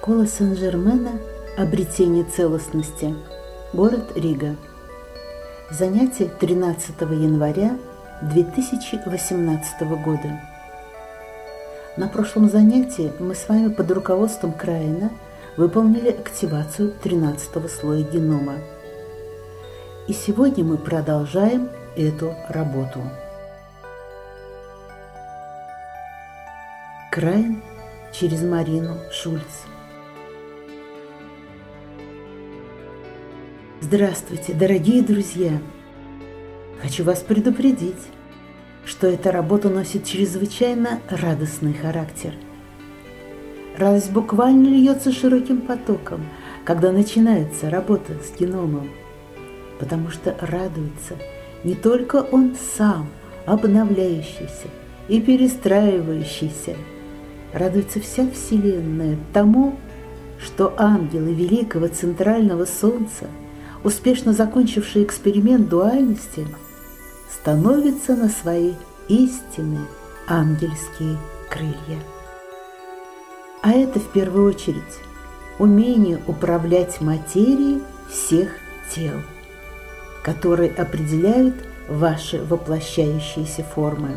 Школа Сен-Жермена «Обретение целостности», город Рига. Занятие 13 января 2018 года. На прошлом занятии мы с вами под руководством Краена выполнили активацию 13-го слоя генома. И сегодня мы продолжаем эту работу. Краен через Марину Шульц. Здравствуйте, дорогие друзья! Хочу вас предупредить, что эта работа носит чрезвычайно радостный характер. Радость буквально льется широким потоком, когда начинается работа с геномом, потому что радуется не только он сам, обновляющийся и перестраивающийся, радуется вся Вселенная тому, что ангелы великого центрального Солнца, успешно закончившие эксперимент дуальности, становятся на свои истинные ангельские крылья. А это в первую очередь умение управлять материей всех тел, которые определяют ваши воплощающиеся формы.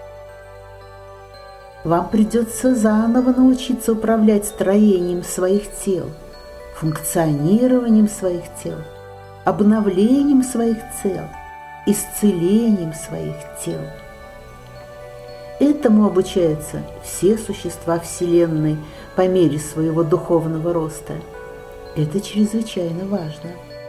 Вам придется заново научиться управлять строением своих тел, функционированием своих тел, обновлением своих тел, исцелением своих тел. Этому обучаются все существа Вселенной по мере своего духовного роста. Это чрезвычайно важно.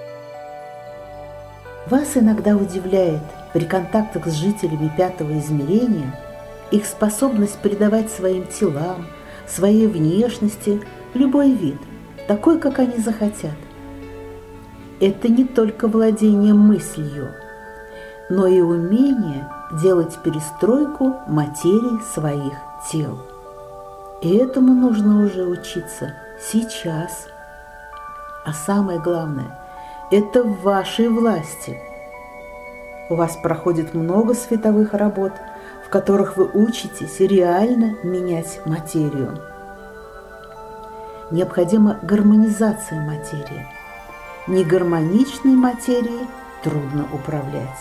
Вас иногда удивляет при контактах с жителями пятого измерения их способность придавать своим телам, своей внешности любой вид, такой, как они захотят. Это не только владение мыслью, но и умение делать перестройку материи своих тел. И этому нужно уже учиться сейчас. А самое главное, это в вашей власти. У вас проходит много световых работ, в которых вы учитесь реально менять материю. Необходима гармонизация материи. Негармоничной материей трудно управлять.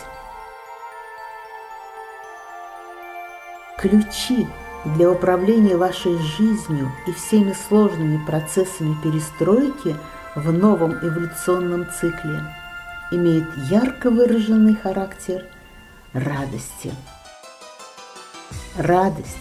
Ключи для управления вашей жизнью и всеми сложными процессами перестройки в новом эволюционном цикле имеют ярко выраженный характер радости. Радость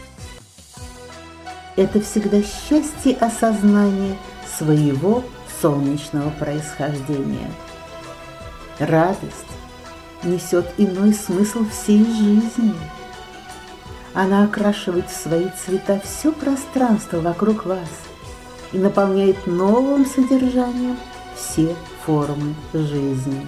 – это всегда счастье осознания своего солнечного происхождения. Радость несет иной смысл всей жизни. Она окрашивает в свои цвета все пространство вокруг вас и наполняет новым содержанием все формы жизни.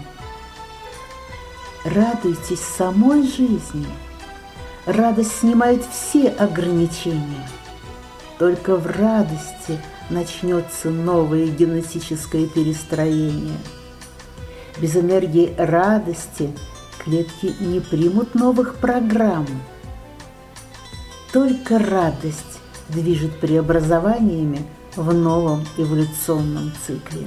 Радуйтесь самой жизни. Радость снимает все ограничения. Только в радости начнется новое генетическое перестроение. Без энергии радости клетки не примут новых программ. Только радость движет преобразованиями в новом эволюционном цикле.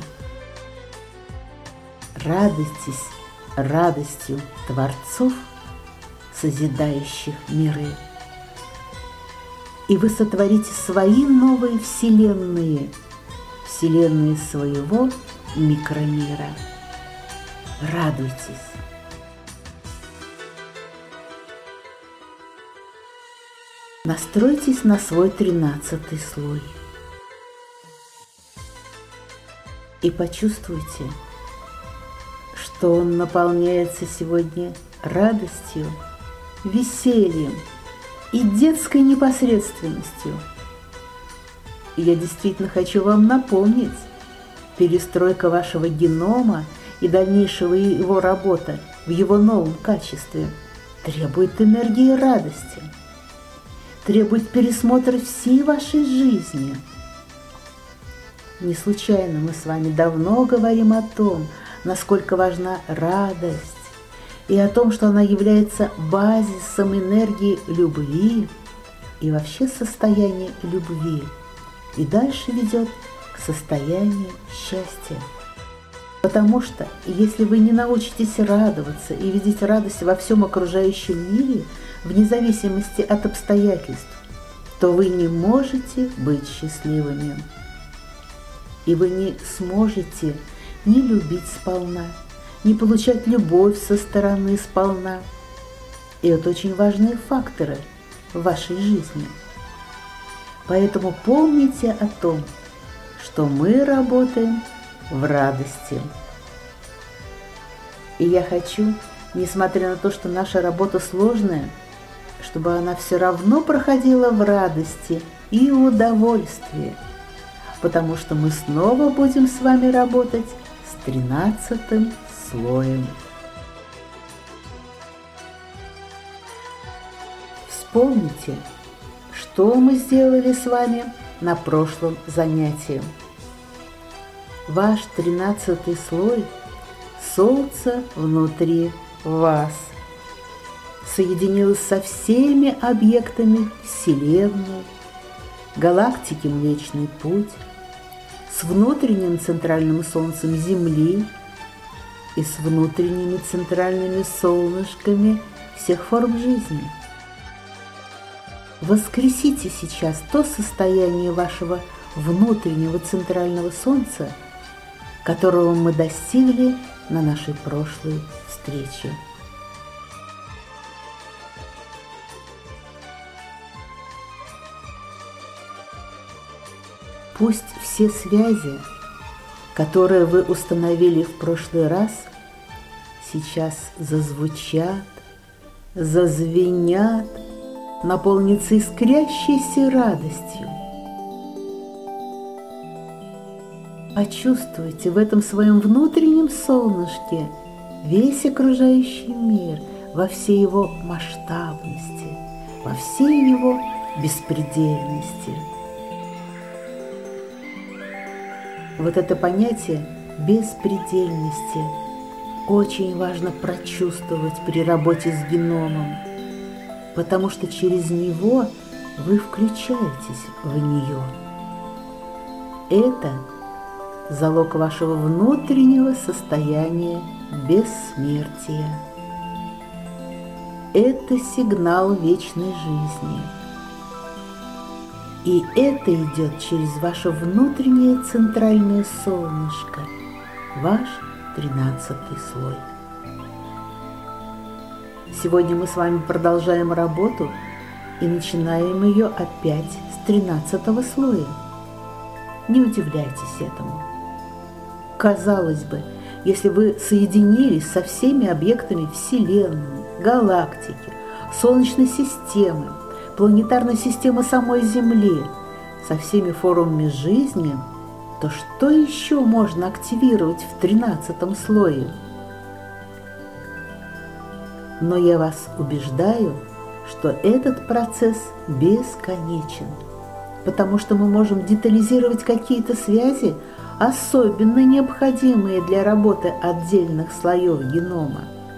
Радуйтесь радостью творцов, созидающих миры. И вы сотворите свои новые вселенные, вселенные своего микромира. Радуйтесь. Настройтесь на свой 13-й слой и почувствуйте, что он наполняется сегодня радостью, весельем и детской непосредственностью. И я действительно хочу вам напомнить, перестройка вашего генома и дальнейшего его работа в его новом качестве требует энергии радости, требует пересмотра всей вашей жизни. Не случайно мы с вами давно говорим о том, насколько важна радость, и о том, что она является базисом энергии любви и вообще состояния любви, и дальше ведет к состоянию счастья. Потому что если вы не научитесь радоваться и видеть радость во всем окружающем мире, вне зависимости от обстоятельств, то вы не можете быть счастливыми. И вы не сможете ни любить сполна, ни получать любовь со стороны сполна. И это очень важные факторы в вашей жизни. Поэтому помните о том, что мы работаем в радости. И я хочу, несмотря на то, что наша работа сложная, чтобы она все равно проходила в радости и удовольствии, потому что мы снова будем с вами работать с 13-м слоем. Вспомните, что мы сделали с вами на прошлом занятии. Ваш 13-й слой – Солнце внутри вас соединилось со всеми объектами Вселенной, галактики Млечный Путь, с внутренним центральным Солнцем Земли и с внутренними центральными солнышками всех форм жизни. Воскресите сейчас то состояние вашего внутреннего центрального Солнца, которого мы достигли на нашей прошлой встрече. Пусть все связи, которые вы установили в прошлый раз, сейчас зазвучат, зазвенят, наполнятся искрящейся радостью. Почувствуйте в этом своем внутреннем солнышке весь окружающий мир во всей его масштабности, во всей его беспредельности. Вот это понятие беспредельности очень важно прочувствовать при работе с геномом, потому что через него вы включаетесь в нее. Это залог вашего внутреннего состояния бессмертия. Это сигнал вечной жизни. И это идет через ваше внутреннее центральное солнышко, ваш 13-й слой. Сегодня мы с вами продолжаем работу и начинаем ее опять с 13-го слоя. Не удивляйтесь этому. Казалось бы, если вы соединились со всеми объектами Вселенной, галактики, Солнечной системы, планетарной системы самой Земли, со всеми формами жизни, то что еще можно активировать в 13-м слое? Но я вас убеждаю, что этот процесс бесконечен, потому что мы можем детализировать какие-то связи, особенно необходимые для работы отдельных слоев генома.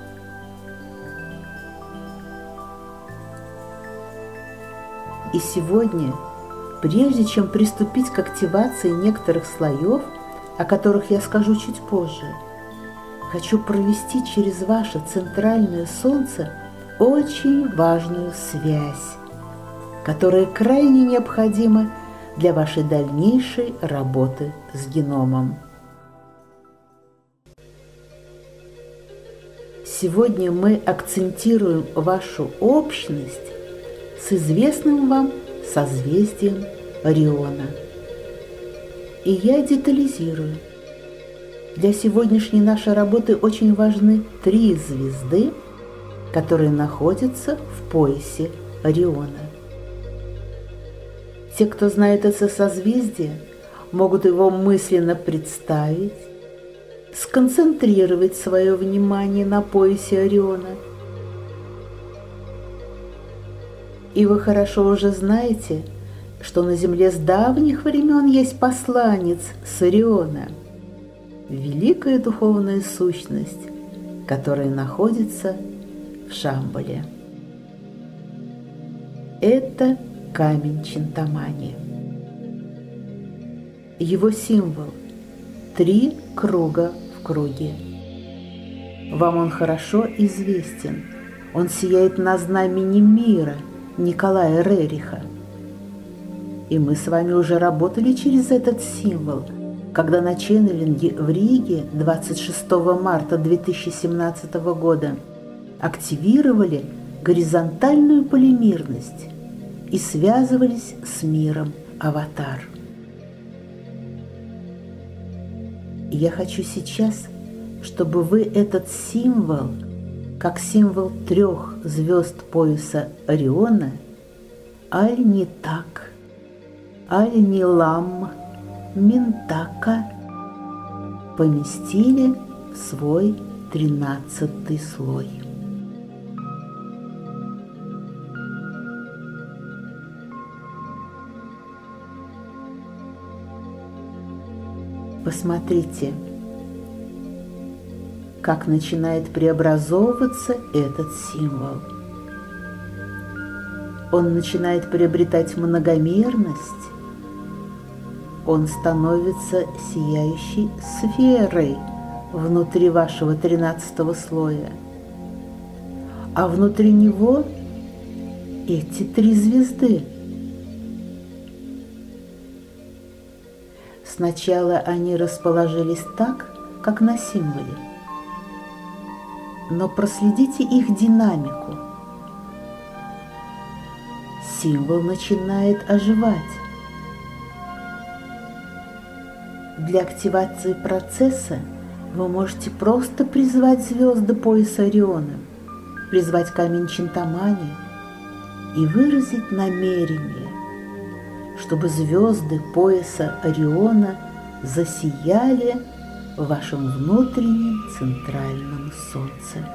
И сегодня, прежде чем приступить к активации некоторых слоев, о которых я скажу чуть позже, хочу провести через ваше центральное Солнце очень важную связь, которая крайне необходима для вашей дальнейшей работы с геномом. Сегодня мы акцентируем вашу общность с известным вам созвездием Ориона. И я детализирую. Для сегодняшней нашей работы очень важны 3 звезды, которые находятся в поясе Ориона. Те, кто знает это созвездие, могут его мысленно представить, сконцентрировать свое внимание на поясе Ориона. И вы хорошо уже знаете, что на Земле с давних времен есть посланец с Ориона, великая духовная сущность, которая находится в Шамбале. Это камень Чинтамани. Его символ – 3 круга в круге. Вам он хорошо известен. Он сияет на знамени мира Николая Рериха. И мы с вами уже работали через этот символ, когда на ченнелинге в Риге 26 марта 2017 года активировали горизонтальную полимерность и связывались с миром Аватар. Я хочу сейчас, чтобы вы этот символ, как символ 3 звезд пояса Ориона, Аль-Нитак, Аль-Нилам, Минтака, поместили в свой 13-й слой. Посмотрите, как начинает преобразовываться этот символ. Он начинает приобретать многомерность, он становится сияющей сферой внутри вашего 13-го слоя, а внутри него эти 3 звезды. Сначала они расположились так, как на символе, но проследите их динамику. Символ начинает оживать. Для активации процесса вы можете просто призвать звезды пояса Ориона, призвать камень Чинтамани и выразить намерение, чтобы звезды пояса Ориона засияли в вашем внутреннем центральном солнце.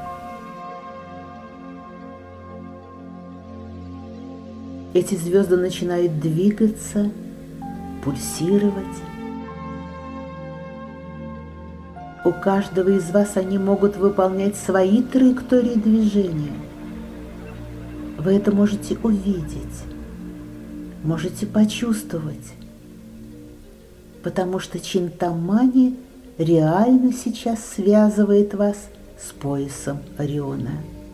Эти звезды начинают двигаться, пульсировать. У каждого из вас они могут выполнять свои траектории движения. Вы это можете увидеть, можете почувствовать, потому что Чинтамани реально сейчас связывает вас с поясом Ориона.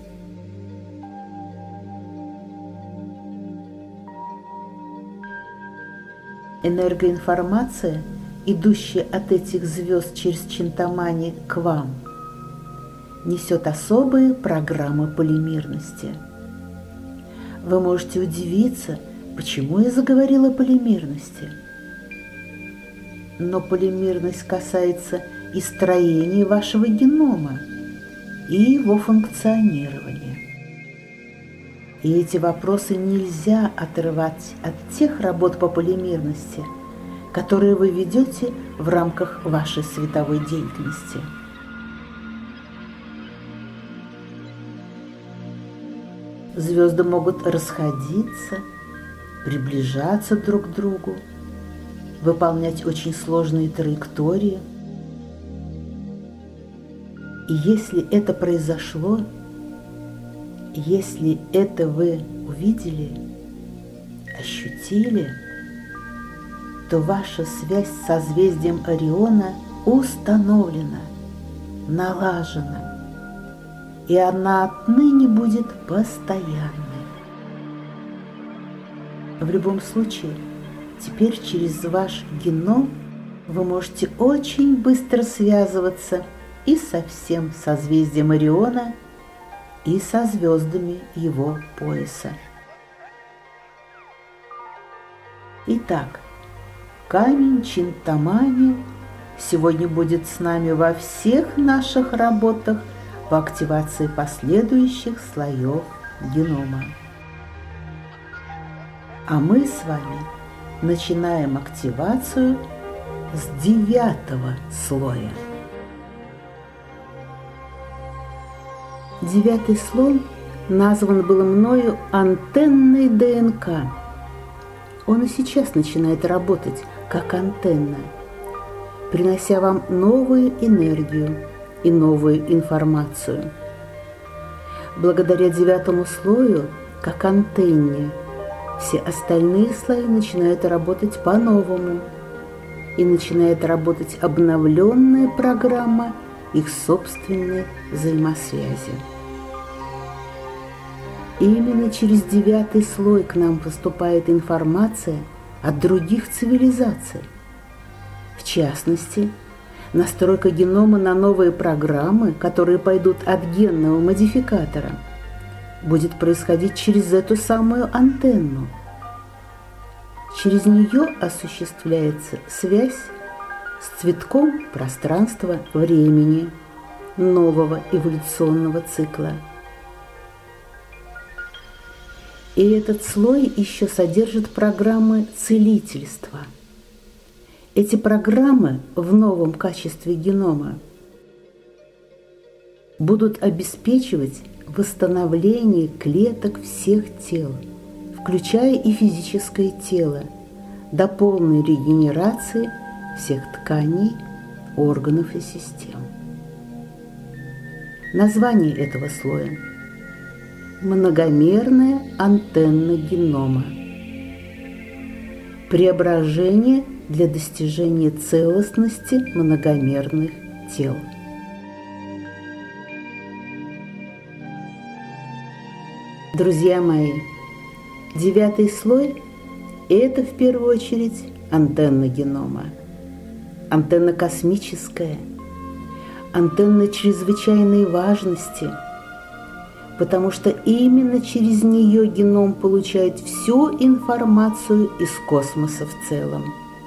Энергоинформация, идущая от этих звезд через Чинтамани к вам, несет особые программы полимерности. Вы можете удивиться, почему я заговорила о полимерности. Но полимерность касается и строения вашего генома, и его функционирования. И эти вопросы нельзя отрывать от тех работ по полимерности, которые вы ведете в рамках вашей световой деятельности. Звезды могут расходиться, приближаться друг к другу, выполнять очень сложные траектории. И если это произошло, если это вы увидели, ощутили, то ваша связь с созвездием Ориона установлена, налажена, и она отныне будет постоянной. В любом случае, теперь через ваш геном вы можете очень быстро связываться и со всем созвездием Ориона, и со звездами его пояса. Итак, камень Чинтамани сегодня будет с нами во всех наших работах по активации последующих слоев генома. А мы с вами начинаем активацию с 9-го слоя. 9-й слой назван был мною антенной ДНК. Он и сейчас начинает работать как антенна, принося вам новую энергию и новую информацию. Благодаря 9-му слою, как антенне, все остальные слои начинают работать по-новому, и начинает работать обновленная программа их собственной взаимосвязи. Именно через 9-й слой к нам поступает информация от других цивилизаций. В частности, настройка генома на новые программы, которые пойдут от генного модификатора, будет происходить через эту самую антенну. Через нее осуществляется связь с цветком пространства-времени нового эволюционного цикла. И этот слой еще содержит программы целительства. Эти программы в новом качестве генома будут обеспечивать восстановление клеток всех тел, включая и физическое тело, до полной регенерации всех тканей, органов и систем. Название этого слоя – многомерная антенна генома. Преображение для достижения целостности многомерных тел. Друзья мои, 9-й слой – это в первую очередь антенна генома. Антенна космическая, антенна чрезвычайной важности, потому что именно через нее геном получает всю информацию из космоса в целом.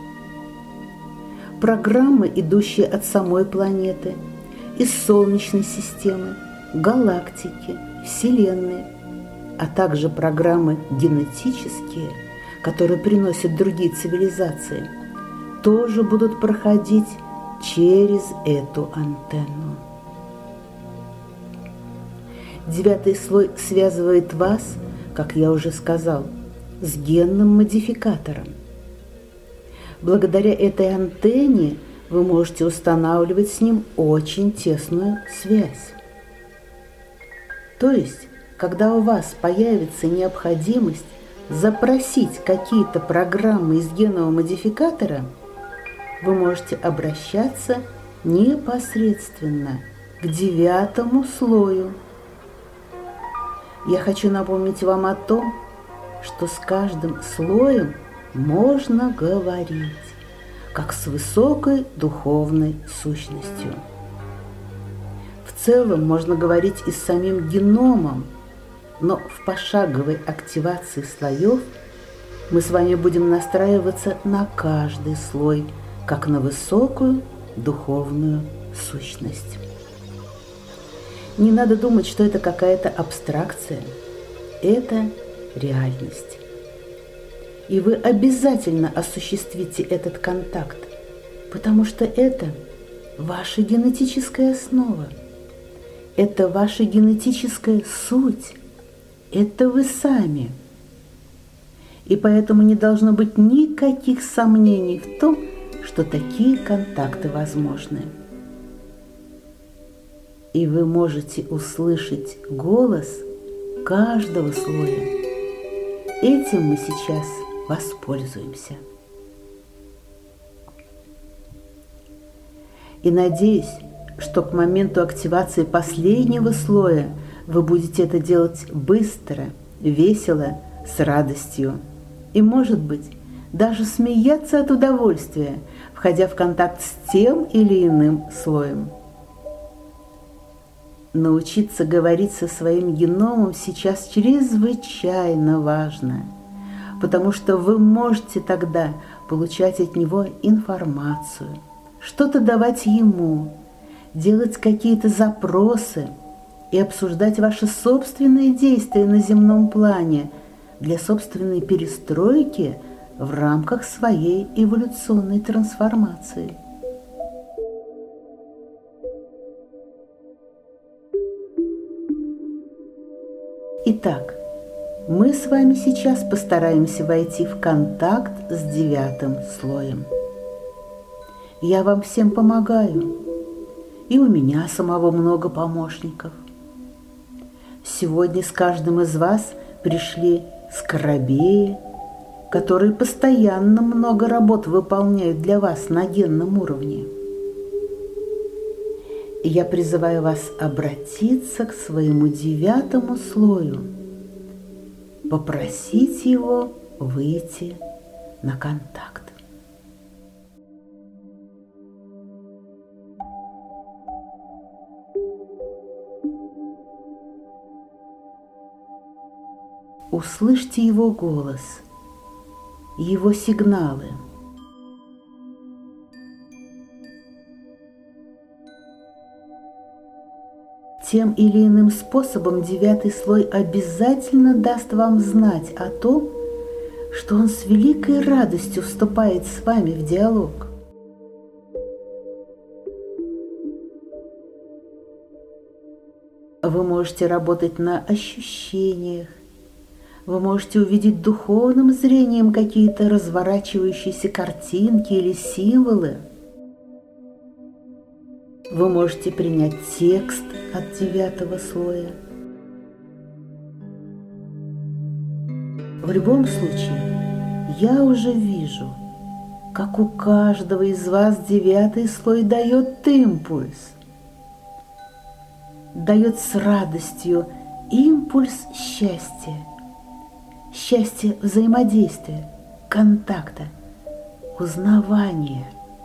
Программы, идущие от самой планеты, из Солнечной системы, галактики, Вселенной, а также программы генетические, которые приносят другие цивилизации, тоже будут проходить через эту антенну. 9-й слой связывает вас, как я уже сказал, с генным модификатором. Благодаря этой антенне вы можете устанавливать с ним очень тесную связь. То есть, когда у вас появится необходимость запросить какие-то программы из генного модификатора, вы можете обращаться непосредственно к 9-му слою. Я хочу напомнить вам о том, что с каждым слоем можно говорить, как с высокой духовной сущностью. В целом можно говорить и с самим геномом, но в пошаговой активации слоев мы с вами будем настраиваться на каждый слой, как на высокую духовную сущность. Не надо думать, что это какая-то абстракция. Это реальность. И вы обязательно осуществите этот контакт, потому что это ваша генетическая основа. Это ваша генетическая суть. Это вы сами. И поэтому не должно быть никаких сомнений в том, что такие контакты возможны. И вы можете услышать голос каждого слоя. Этим мы сейчас воспользуемся. И надеюсь, что к моменту активации последнего слоя вы будете это делать быстро, весело, с радостью. И, может быть, даже смеяться от удовольствия, входя в контакт с тем или иным слоем. Научиться говорить со своим геномом сейчас чрезвычайно важно, потому что вы можете тогда получать от него информацию, что-то давать ему, делать какие-то запросы и обсуждать ваши собственные действия на земном плане для собственной перестройки в рамках своей эволюционной трансформации. Итак, мы с вами сейчас постараемся войти в контакт с 9-м слоем. Я вам всем помогаю, и у меня самого много помощников. Сегодня с каждым из вас пришли скоробеи, которые постоянно много работ выполняют для вас на генном уровне. Я призываю вас обратиться к своему 9-му слою, попросить его выйти на контакт. Услышьте его голос, его сигналы. Тем или иным способом 9-й слой обязательно даст вам знать о том, что он с великой радостью вступает с вами в диалог. Вы можете работать на ощущениях, вы можете увидеть духовным зрением какие-то разворачивающиеся картинки или символы. Вы можете принять текст от 9-го слоя. В любом случае, я уже вижу, как у каждого из вас 9-й слой дает импульс. Дает с радостью импульс счастья. Счастье взаимодействия, контакта, узнавания.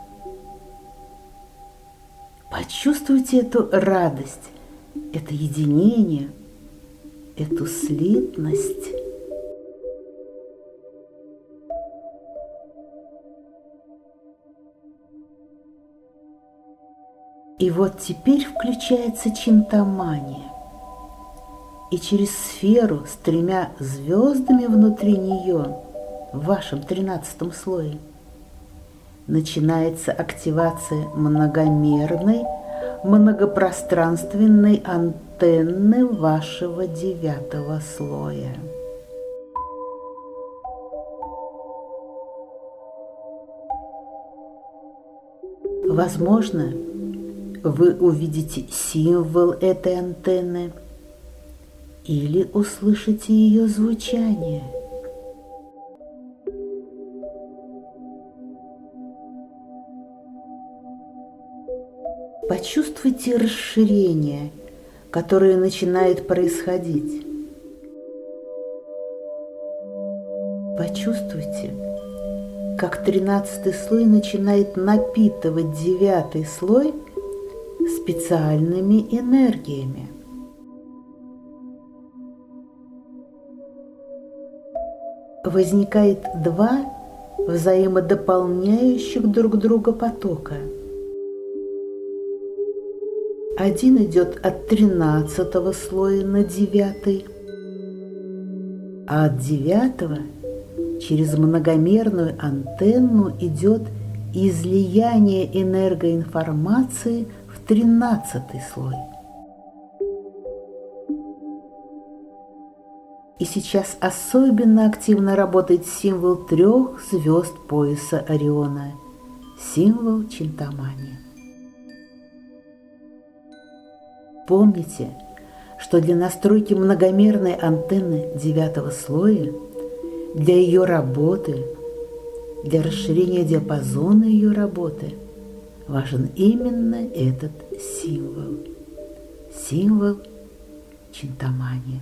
Почувствуйте эту радость, это единение, эту слитность. И вот теперь включается чинтамания. И через сферу с 3 звездами внутри нее, в вашем 13-м слое, начинается активация многомерной, многопространственной антенны вашего 9-го слоя. Возможно, вы увидите символ этой антенны или услышите ее звучание. Почувствуйте расширение, которое начинает происходить. Почувствуйте, как 13-й слой начинает напитывать 9-й слой специальными энергиями. Возникает 2 взаимодополняющих друг друга потока. Один идет от 13-го слоя на 9-й, а от 9-го через многомерную антенну идет излияние энергоинформации в 13-й слой. И сейчас особенно активно работает символ 3 звезд пояса Ориона, символ чинтамани. Помните, что для настройки многомерной антенны 9-го слоя, для ее работы, для расширения диапазона ее работы важен именно этот символ, символ чинтамани.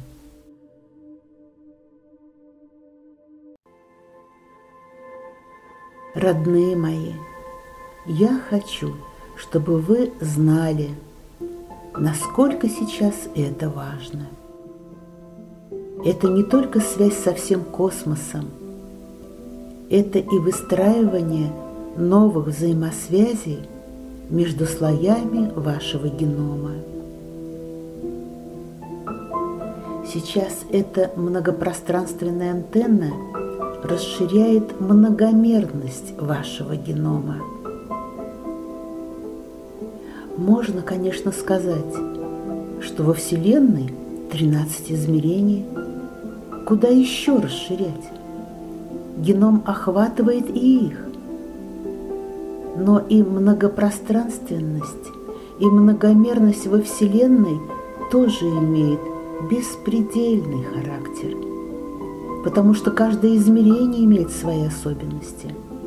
Родные мои, я хочу, чтобы вы знали, насколько сейчас это важно. Это не только связь со всем космосом, это и выстраивание новых взаимосвязей между слоями вашего генома. Сейчас эта многопространственная антенна расширяет многомерность вашего генома. Можно, конечно, сказать, что во Вселенной 13 измерений. Куда еще расширять? Геном охватывает и их. Но и многопространственность, и многомерность во Вселенной тоже имеет беспредельный характер. потому что каждое измерение имеет свои особенности.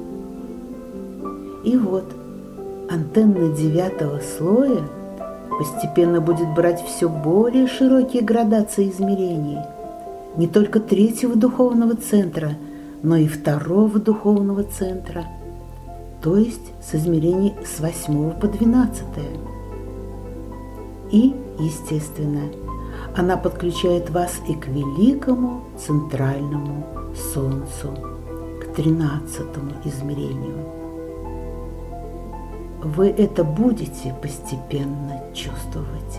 И вот антенна 9-го слоя постепенно будет брать все более широкие градации измерений, не только 3-го духовного центра, но и 2-го духовного центра, то есть с измерений с 8 по 12. И, естественно, она подключает вас и к великому центральному Солнцу, к 13-му измерению. Вы это будете постепенно чувствовать.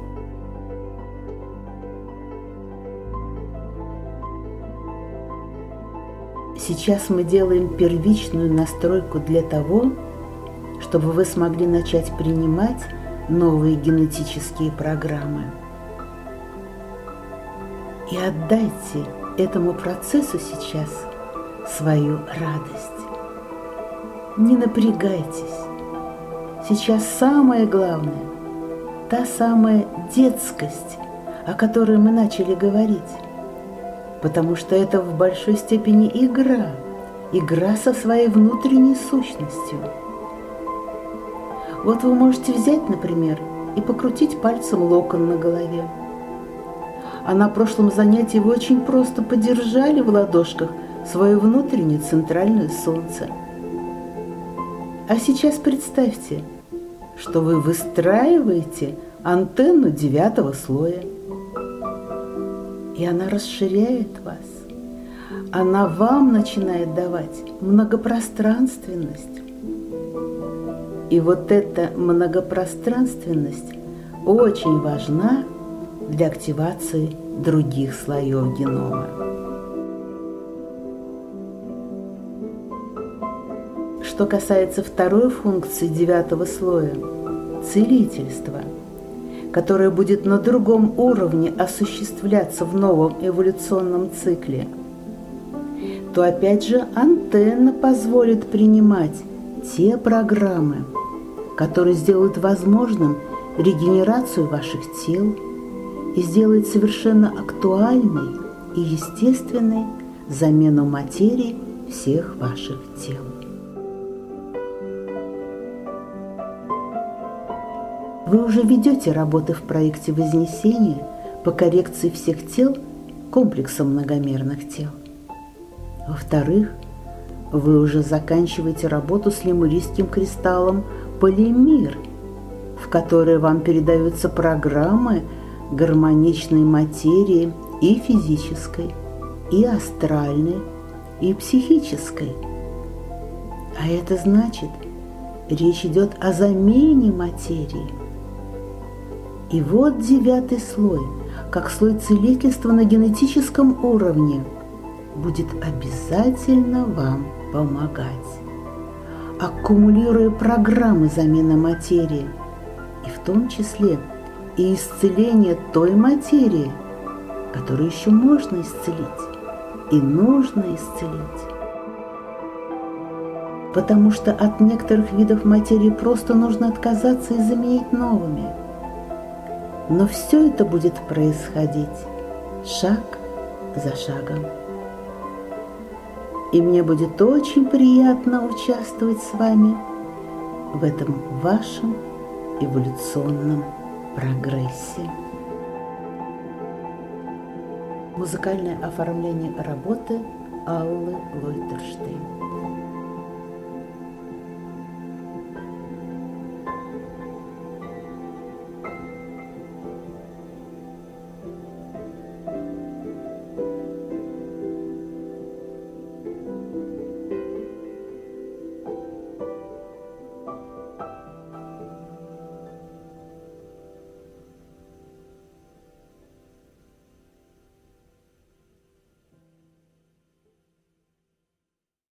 Сейчас мы делаем первичную настройку для того, чтобы вы смогли начать принимать новые генетические программы. И отдайте этому процессу сейчас свою радость. Не напрягайтесь. Сейчас самое главное – та самая детскость, о которой мы начали говорить. Потому что это в большой степени игра со своей внутренней сущностью. Вот вы можете взять, например, и покрутить пальцем локон на голове. А на прошлом занятии вы очень просто подержали в ладошках свое внутреннее центральное солнце. А сейчас представьте, что вы выстраиваете антенну 9-го слоя. И она расширяет вас. Она вам начинает давать многопространственность. И вот эта многопространственность очень важна для активации других слоев генома. Что касается второй функции 9-го слоя – целительства, которое будет на другом уровне осуществляться в новом эволюционном цикле, то опять же антенна позволит принимать те программы, которые сделают возможным регенерацию ваших тел и сделает совершенно актуальной и естественной замену материи всех ваших тел. Вы уже ведете работы в проекте Вознесения по коррекции всех тел комплексом многомерных тел. Во-вторых, вы уже заканчиваете работу с лемурийским кристаллом Полимир, в которой вам передаются программы гармоничной материи и физической, и астральной, и психической. А это значит, речь идет о замене материи. И вот 9-й слой, как слой целительства на генетическом уровне, будет обязательно вам помогать, аккумулируя программы замены материи, и в том числе и исцеление той материи, которую еще можно исцелить и нужно исцелить. Потому что от некоторых видов материи просто нужно отказаться и заменить новыми. Но все это будет происходить шаг за шагом. И мне будет очень приятно участвовать с вами в этом вашем эволюционном прогрессе. Музыкальное оформление работы Аллы Лойтерштейн.